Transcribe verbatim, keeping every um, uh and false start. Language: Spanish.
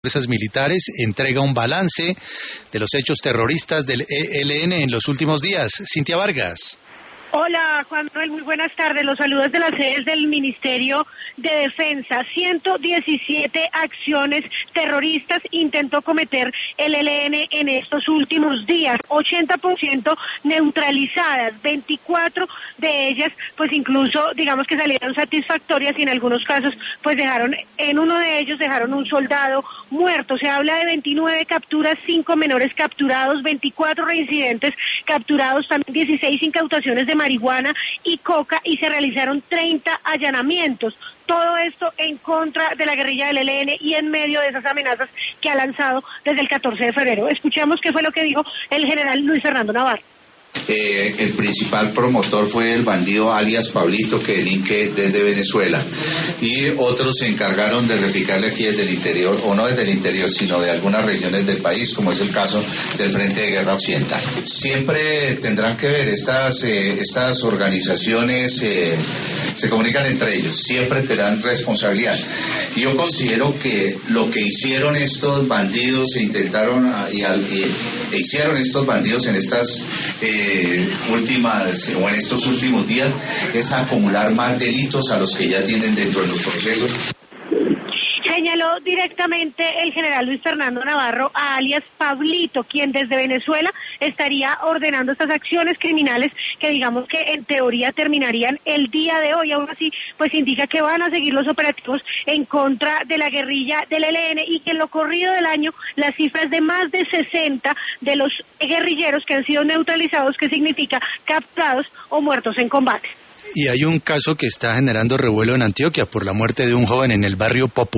fuerzas militares entrega un balance de los hechos terroristas del E L N en los últimos días. Cintia Vargas. Hola, Juan Manuel, muy buenas tardes. Los saludos de las sedes del Ministerio de Defensa. ciento diecisiete acciones terroristas intentó cometer el E L N en estos últimos días, ochenta por ciento neutralizadas, veinticuatro de ellas pues incluso digamos que salieron satisfactorias y en algunos casos pues dejaron, en uno de ellos dejaron un soldado muerto. Se habla de veintinueve capturas, cinco menores capturados, veinticuatro reincidentes capturados, también dieciséis incautaciones de marihuana y coca y se realizaron treinta allanamientos. Todo esto en contra de la guerrilla del E L N y en medio de esas amenazas que ha lanzado desde el catorce de febrero. Escuchemos qué fue lo que dijo el general Luis Fernando Navarro. Eh, el principal promotor fue el bandido alias Pablito, que delinque desde Venezuela, y otros se encargaron de replicarle aquí desde el interior, o no desde el interior, sino de algunas regiones del país, como es el caso del Frente de Guerra Occidental. Siempre tendrán que ver, estas, eh, estas organizaciones eh, se comunican entre ellos, siempre tendrán responsabilidad. Y yo considero que lo que hicieron estos bandidos, e intentaron, y, y, e hicieron estos bandidos en estas eh, últimas o en estos últimos días es acumular más delitos a los que ya tienen dentro de los procesos. Señaló directamente el general Luis Fernando Navarro a alias Pablito, quien desde Venezuela estaría ordenando estas acciones criminales que digamos que en teoría terminarían el día de hoy. Aún así, pues indica que van a seguir los operativos en contra de la guerrilla del E L N y que en lo corrido del año la cifra es de más de sesenta de los guerrilleros que han sido neutralizados, que significa capturados o muertos en combate. Y hay un caso que está generando revuelo en Antioquia por la muerte de un joven en el barrio Popular.